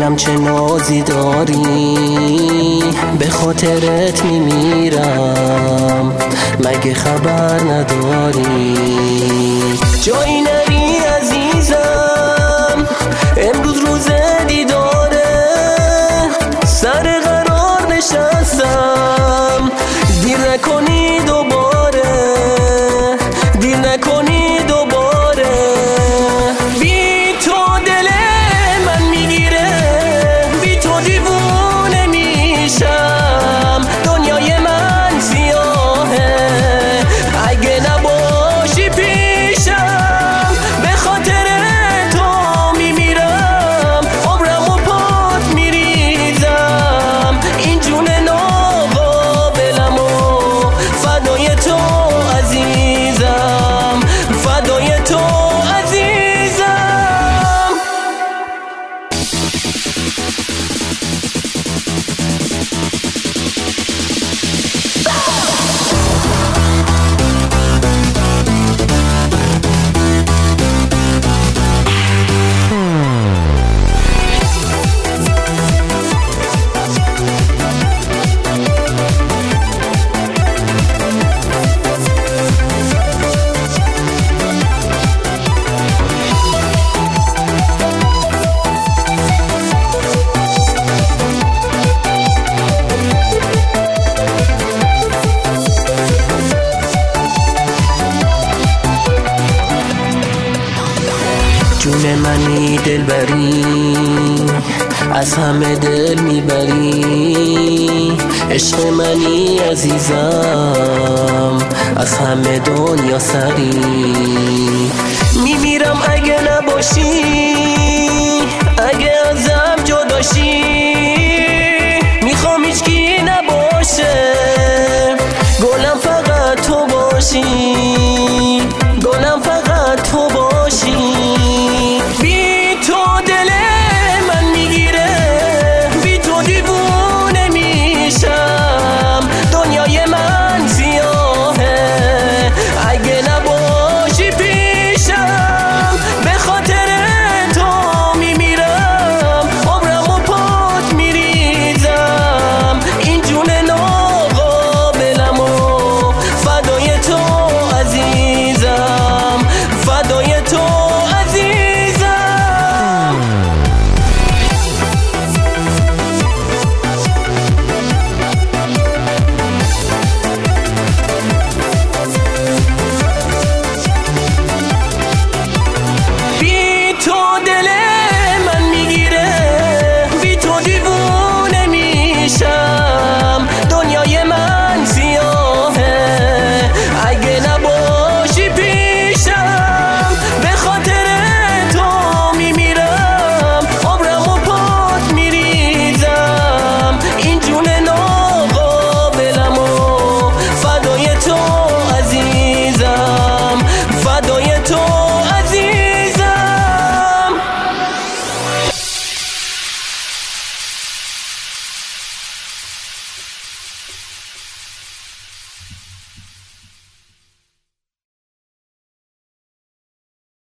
ببینم چه نازی داری، به خاطرت میمیرم مگه خبر نداری؟ جایی نری عزیزم، امروز روز دیداره، سر قرار نشستم، دیر نکنی دوباره، دیر نکنی دوباره. بی تو دل من میگیره، بی تو دیوونه میشم، دنیای من سیاهه اگه نباشی پیشم، به خاطر تو میمیرم، عمرمو پات میریزم، این جون ناقابلمو فدای تو عزیزم، فدای تو عزیزم. جون منی دلبری، از همه دل میبری، عشق منی عزیزم، از همه دنیا سری، میمیرم اگه نباشی،